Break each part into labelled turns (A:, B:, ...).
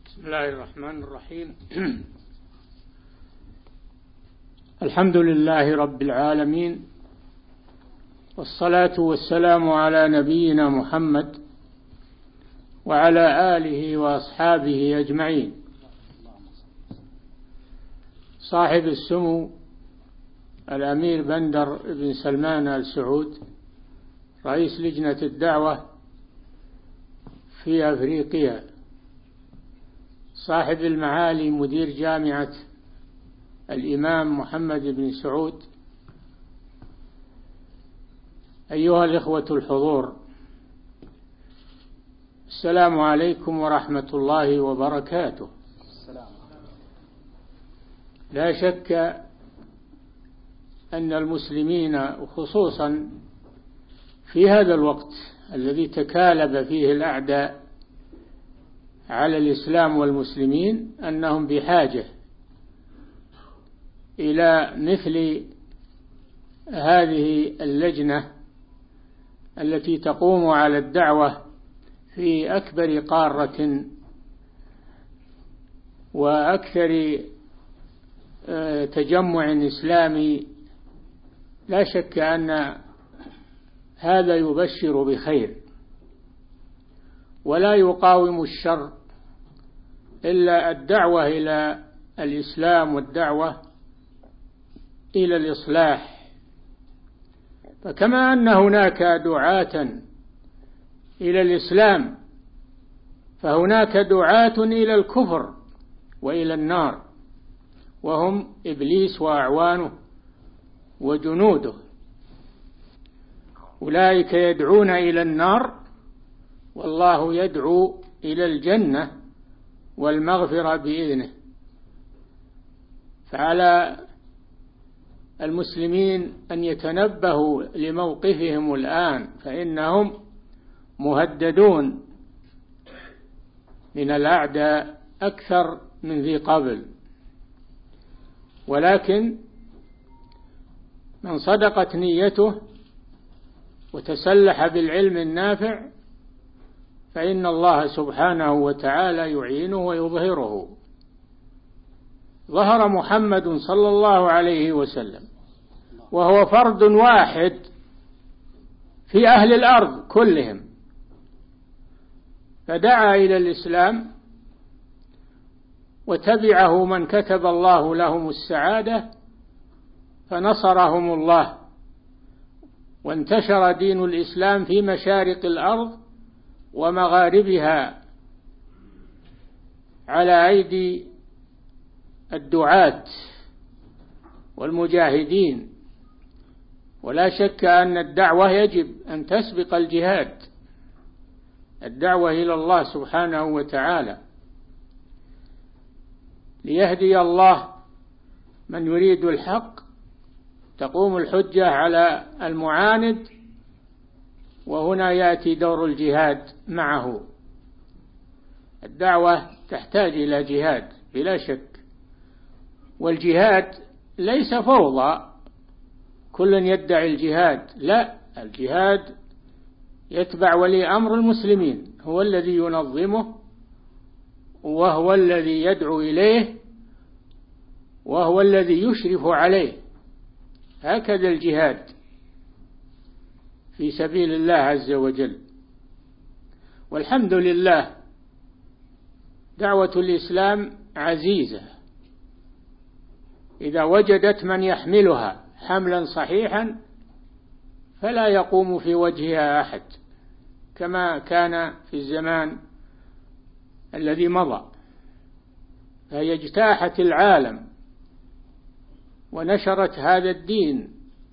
A: بسم الله الرحمن الرحيم. الحمد لله رب العالمين، والصلاة والسلام على نبينا محمد وعلى آله وأصحابه أجمعين. صاحب السمو الأمير بندر بن سلمان آل سعود رئيس لجنة الدعوة في أفريقيا، صاحب المعالي مدير جامعة الإمام محمد بن سعود، أيها الإخوة الحضور، السلام عليكم ورحمة الله وبركاته. لا شك أن المسلمين خصوصا في هذا الوقت الذي تكالب فيه الأعداء على الإسلام والمسلمين أنهم بحاجة إلى مثل هذه اللجنة التي تقوم على الدعوة في أكبر قارة وأكثر تجمع إسلامي. لا شك أن هذا يبشر بخير، ولا يقاوم الشر إلا الدعوة إلى الإسلام والدعوة إلى الإصلاح. فكما أن هناك دعاة إلى الإسلام، فهناك دعاة إلى الكفر وإلى النار، وهم إبليس وأعوانه وجنوده. أولئك يدعون إلى النار، والله يدعو إلى الجنة والمغفرة بإذنه. فعلى المسلمين أن يتنبهوا لموقفهم الآن، فإنهم مهددون من الأعداء أكثر من ذي قبل، ولكن من صدقت نيته وتسلح بالعلم النافع فإن الله سبحانه وتعالى يعينه ويظهره. ظهر محمد صلى الله عليه وسلم وهو فرد واحد في أهل الأرض كلهم، فدعا إلى الإسلام وتبعه من كتب الله لهم السعادة فنصرهم الله، وانتشر دين الإسلام في مشارق الأرض ومغاربها على أيدي الدعاة والمجاهدين. ولا شك أن الدعوة يجب أن تسبق الجهاد، الدعوة إلى الله سبحانه وتعالى، ليهدي الله من يريد الحق، تقوم الحجة على المعاند، وهنا يأتي دور الجهاد معه. الدعوة تحتاج إلى جهاد بلا شك، والجهاد ليس فوضى كل يدعي الجهاد، لا، الجهاد يتبع ولي أمر المسلمين، هو الذي ينظمه وهو الذي يدعو إليه وهو الذي يشرف عليه. هكذا الجهاد في سبيل الله عز وجل. والحمد لله دعوة الإسلام عزيزة إذا وجدت من يحملها حملا صحيحا، فلا يقوم في وجهها أحد كما كان في الزمان الذي مضى. فهي اجتاحت العالم ونشرت هذا الدين،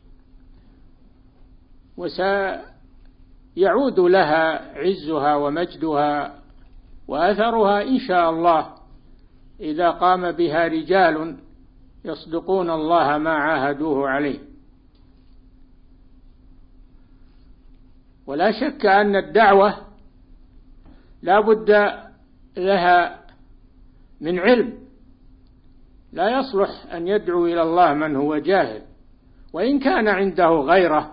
A: وسيعود لها عزها ومجدها وأثرها إن شاء الله إذا قام بها رجال يصدقون الله ما عاهدوه عليه. ولا شك أن الدعوة لا بد لها من علم، لا يصلح أن يدعو إلى الله من هو جاهل، وإن كان عنده غيره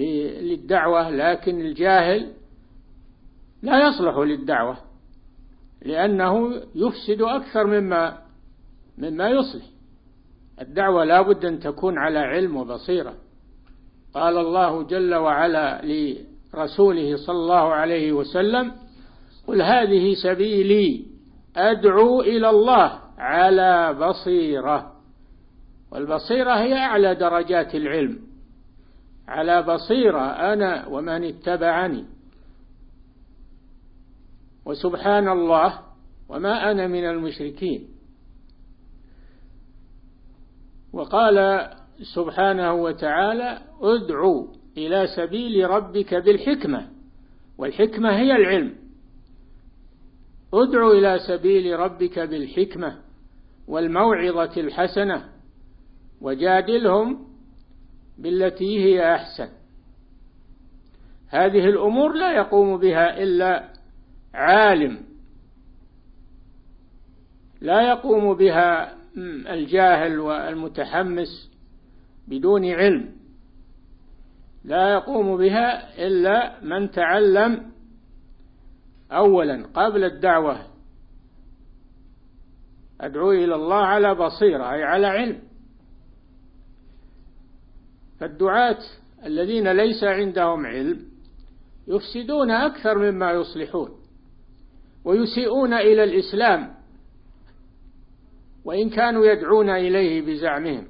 A: للدعوة، لكن الجاهل لا يصلح للدعوة. لأنه يفسد أكثر مما يصلح. الدعوة لا بد أن تكون على علم وبصيرة. قال الله جل وعلا لرسوله صلى الله عليه وسلم: قل هذه سبيلي أدعو إلى الله على بصيرة. والبصيرة هي أعلى درجات العلم. على بصيرة أنا ومن اتبعني، وسبحان الله وما أنا من المشركين. وقال سبحانه وتعالى: ادعو إلى سبيل ربك بالحكمة، والحكمة هي العلم. ادعو إلى سبيل ربك بالحكمة والموعظة الحسنة وجادلهم بالتي هي أحسن. هذه الأمور لا يقوم بها إلا عالم، لا يقوم بها الجاهل والمتحمس بدون علم، لا يقوم بها إلا من تعلم أولا قبل الدعوة. أدعو إلى الله على بصيرة، أي على علم. فالدعاة الذين ليس عندهم علم يفسدون أكثر مما يصلحون، ويسيئون إلى الإسلام وإن كانوا يدعون إليه بزعمهم.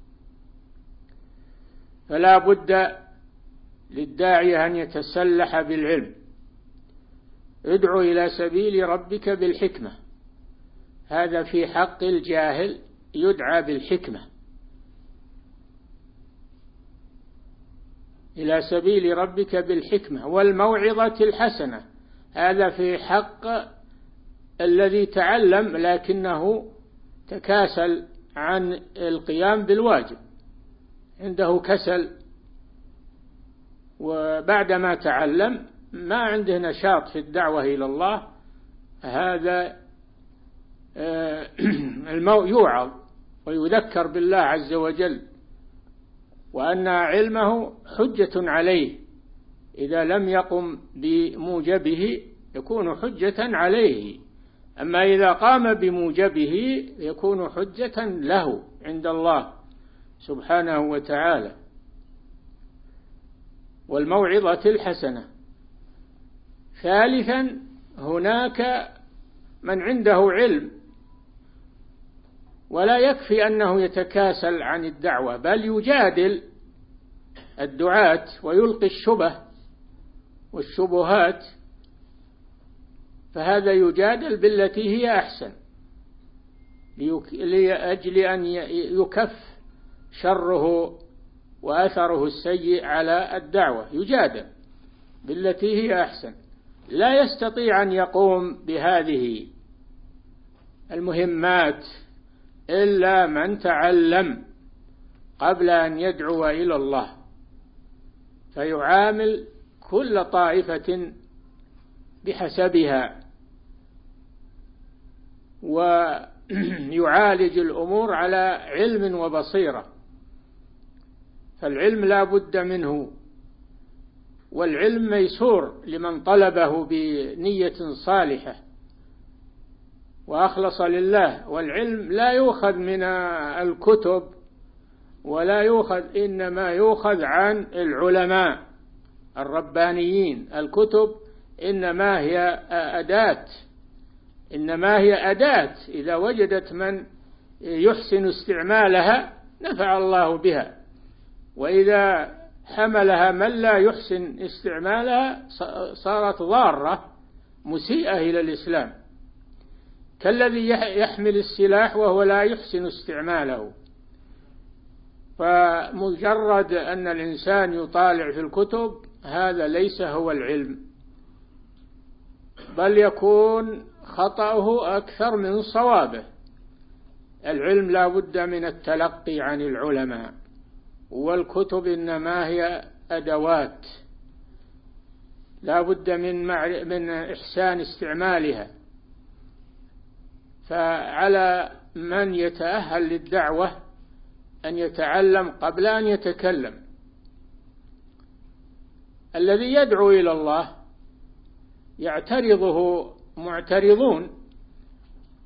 A: فلا بد للداعية أن يتسلح بالعلم. ادعو إلى سبيل ربك بالحكمة، هذا في حق الجاهل يدعى بالحكمة. إلى سبيل ربك بالحكمة والموعظة الحسنة، هذا في حق الذي تعلم لكنه تكاسل عن القيام بالواجب، عنده كسل، وبعدما تعلم ما عنده نشاط في الدعوة إلى الله، هذا يوعظ ويذكر بالله عز وجل، وأن علمه حجة عليه، إذا لم يقم بموجبه يكون حجة عليه، أما إذا قام بموجبه يكون حجة له عند الله سبحانه وتعالى. والموعظة الحسنة. ثالثا، هناك من عنده علم ولا يكفي أنه يتكاسل عن الدعوة، بل يجادل الدعاة ويلقي الشبه والشبهات، فهذا يجادل بالتي هي أحسن لأجل أن يكف شره وأثره السيء على الدعوة. يجادل بالتي هي أحسن. لا يستطيع أن يقوم بهذه المهمات إلا من تعلم قبل أن يدعو إلى الله، فيعامل كل طائفة بحسبها، ويعالج الأمور على علم وبصيرة. فالعلم لا بد منه، والعلم ميسور لمن طلبه بنية صالحة وأخلص لله. والعلم لا يؤخذ من الكتب ولا يؤخذ، إنما يؤخذ عن العلماء الربانيين. الكتب إنما هي أداة إذا وجدت من يحسن استعمالها نفع الله بها، وإذا حملها من لا يحسن استعمالها صارت ضارة مسيئة إلى الإسلام، كالذي يحمل السلاح وهو لا يحسن استعماله. فمجرد أن الإنسان يطالع في الكتب هذا ليس هو العلم، بل يكون خطأه أكثر من صوابه. العلم لا بد من التلقي عن العلماء، والكتب إنما هي أدوات لا بد من إحسان استعمالها. فعلى من يتأهل للدعوة أن يتعلم قبل أن يتكلم. الذي يدعو إلى الله يعترضه معترضون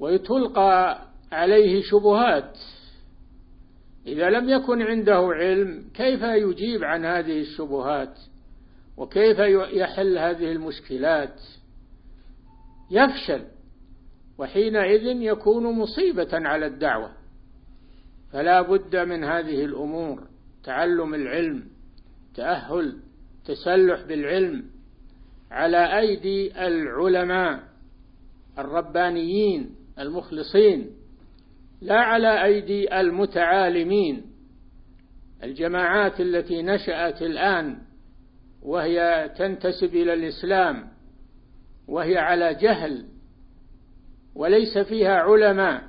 A: وتلقى عليه شبهات. إذا لم يكن عنده علم كيف يجيب عن هذه الشبهات وكيف يحل هذه المشكلات؟ يفشل، وحينئذ يكون مصيبة على الدعوة. فلا بد من هذه الأمور: تعلم العلم، تأهل، تسلح بالعلم على أيدي العلماء الربانيين المخلصين، لا على أيدي المتعالمين. الجماعات التي نشأت الآن وهي تنتسب إلى الإسلام وهي على جهل وليس فيها علماء،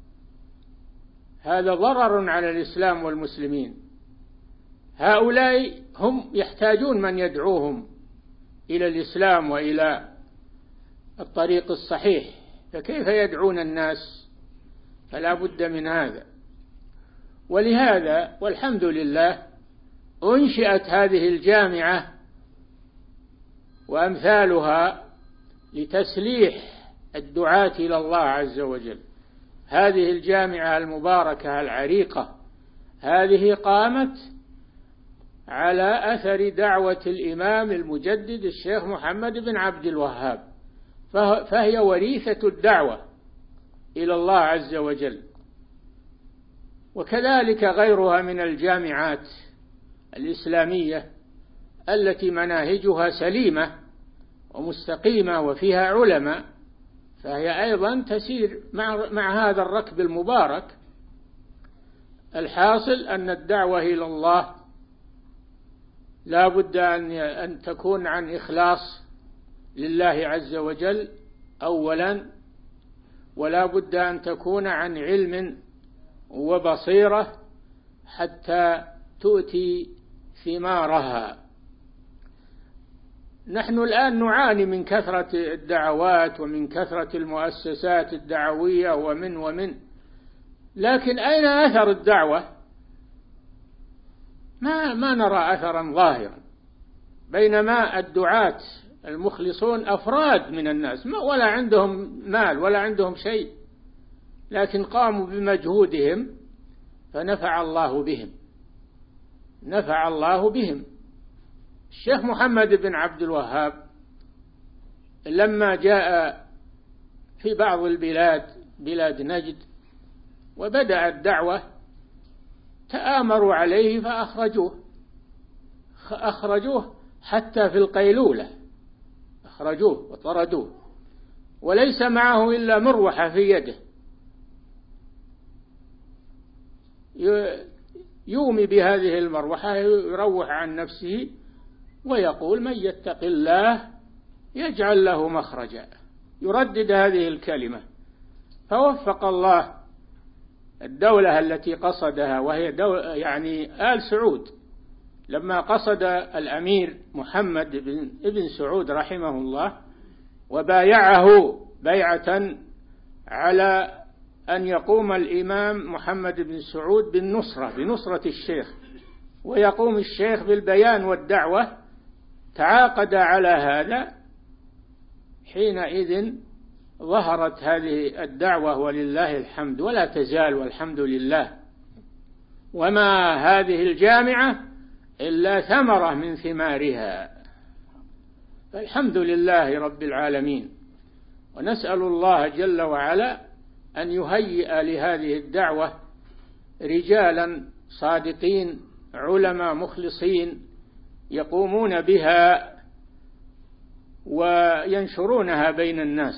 A: هذا ضرر على الإسلام والمسلمين. هؤلاء هم يحتاجون من يدعوهم إلى الإسلام وإلى الطريق الصحيح، فكيف يدعون الناس؟ فلا بد من هذا. ولهذا والحمد لله أنشئت هذه الجامعة وأمثالها لتسليح الدعاة إلى الله عز وجل. هذه الجامعة المباركة العريقة هذه قامت على أثر دعوة الإمام المجدد الشيخ محمد بن عبد الوهاب، فهي وريثة الدعوة إلى الله عز وجل. وكذلك غيرها من الجامعات الإسلامية التي مناهجها سليمة ومستقيمة وفيها علماء، فهي أيضا تسير مع هذا الركب المبارك. الحاصل أن الدعوة إلى الله لا بد أن تكون عن إخلاص لله عز وجل أولا، ولا بد أن تكون عن علم وبصيرة حتى تؤتي ثمارها. نحن الآن نعاني من كثرة الدعوات ومن كثرة المؤسسات الدعوية ومن لكن أين أثر الدعوة؟ ما نرى أثرا ظاهرا، بينما الدعاة المخلصون أفراد من الناس ولا عندهم مال ولا عندهم شيء، لكن قاموا بمجهودهم فنفع الله بهم، نفع الله بهم. الشيخ محمد بن عبد الوهاب لما جاء في بعض البلاد، بلاد نجد، وبدأ الدعوة تآمروا عليه فأخرجوه حتى في القيلولة، أخرجوه وطردوه، وليس معه إلا مروحة في يده يومي بهذه المروحة، يروح عن نفسه ويقول: من يتق الله يجعل له مخرجا، يردد هذه الكلمة. فوفق الله الدولة التي قصدها، وهي يعني آل سعود، لما قصد الأمير محمد بن سعود رحمه الله وبايعه بيعة على أن يقوم الإمام محمد بن سعود بنصرة الشيخ، ويقوم الشيخ بالبيان والدعوة، تعاقد على هذا. حينئذ ظهرت هذه الدعوة ولله الحمد، ولا تزال والحمد لله. وما هذه الجامعة إلا ثمرة من ثمارها، فالحمد لله رب العالمين. ونسأل الله جل وعلا أن يهيئ لهذه الدعوة رجالا صادقين علماء مخلصين يقومون بها وينشرونها بين الناس.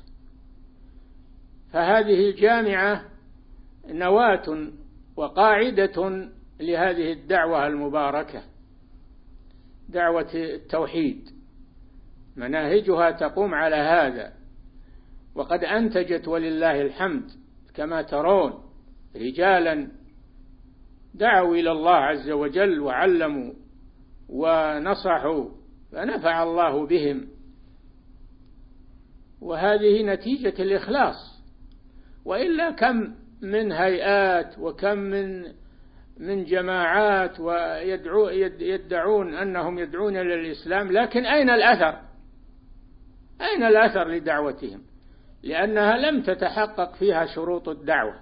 A: فهذه الجامعة نواة وقاعدة لهذه الدعوة المباركة، دعوة التوحيد، مناهجها تقوم على هذا، وقد أنتجت ولله الحمد كما ترون رجالا دعوا إلى الله عز وجل وعلموا ونصحوا فنفع الله بهم. وهذه نتيجة الإخلاص، وإلا كم من هيئات وكم من جماعات ويدعون أنهم يدعون إلى الإسلام، لكن أين الأثر؟ أين الأثر لدعوتهم؟ لأنها لم تتحقق فيها شروط الدعوة،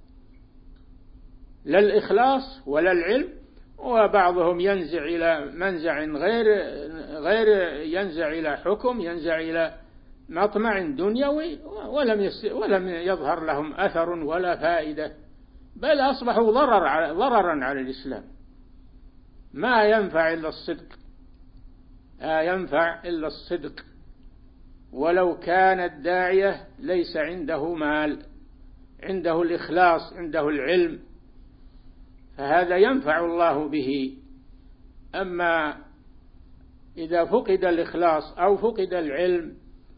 A: لا الإخلاص ولا العلم. وبعضهم ينزع إلى منزع غير ينزع إلى حكم، ينزع إلى مطمع دنيوي، ولم يظهر لهم أثر ولا فائدة، بل أصبحوا ضررا على الإسلام. ما ينفع إلا الصدق، ينفع إلا الصدق، ولو كان الداعية ليس عنده مال، عنده الإخلاص، عنده العلم، فهذا ينفع الله به. أما إذا فقد الإخلاص أو فقد العلم،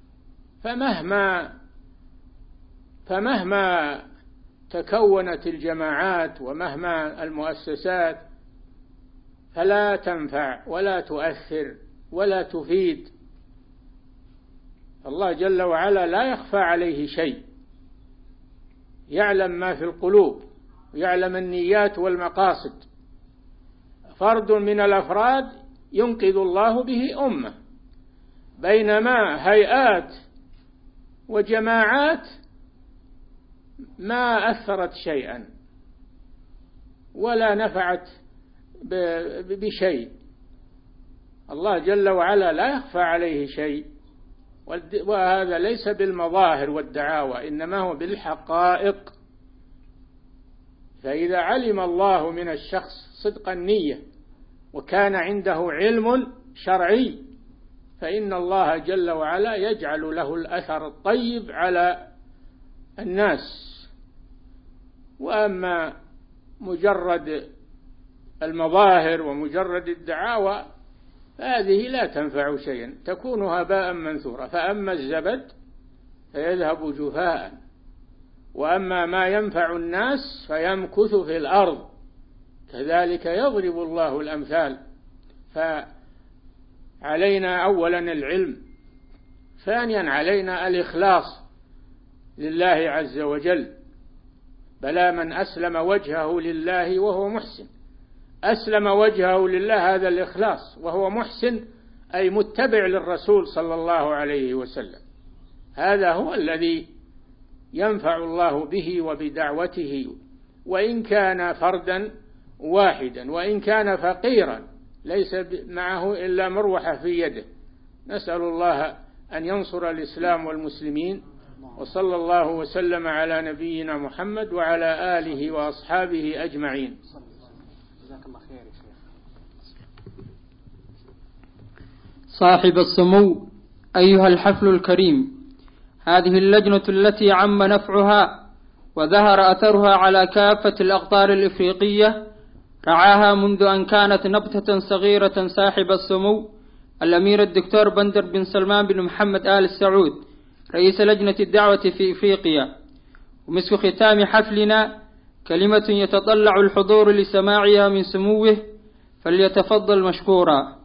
A: فمهما تكونت الجماعات ومهما المؤسسات فلا تنفع ولا تؤثر ولا تفيد. الله جل وعلا لا يخفى عليه شيء، يعلم ما في القلوب ويعلم النيات والمقاصد. فرد من الأفراد ينقذ الله به أمة، بينما هيئات وجماعات ما أثرت شيئا ولا نفعت بشيء. الله جل وعلا لا يخفى عليه شيء، وهذا ليس بالمظاهر والدعاوى، إنما هو بالحقائق. فإذا علم الله من الشخص صدق النية وكان عنده علم شرعي، فإن الله جل وعلا يجعل له الأثر الطيب على الناس. وأما مجرد المظاهر ومجرد الدعاوى هذه لا تنفع شيئا، تكون هباء منثورا. فأما الزبد فيذهب جفاء، وأما ما ينفع الناس فيمكث في الأرض. كذلك يضرب الله الأمثال. فعلينا أولا العلم، ثانيا علينا الإخلاص لله عز وجل. بلى من أسلم وجهه لله وهو محسن. أسلم وجهه لله، هذا الإخلاص، وهو محسن أي متبع للرسول صلى الله عليه وسلم. هذا هو الذي ينفع الله به وبدعوته، وإن كان فردا واحدا، وإن كان فقيرا ليس معه إلا مروحة في يده. نسأل الله أن ينصر الإسلام والمسلمين، وصلى الله وسلم على نبينا محمد وعلى آله وأصحابه أجمعين.
B: صاحب السمو، أيها الحفل الكريم، هذه اللجنة التي عم نفعها وظهر أثرها على كافة الأقطار الإفريقية رعاها منذ أن كانت نبتة صغيرة صاحب السمو الأمير الدكتور بندر بن سلمان بن محمد آل سعود رئيس لجنة الدعوة في إفريقيا. ومسك ختام حفلنا كلمة يتطلع الحضور لسماعها من سموه، فليتفضل مشكورا.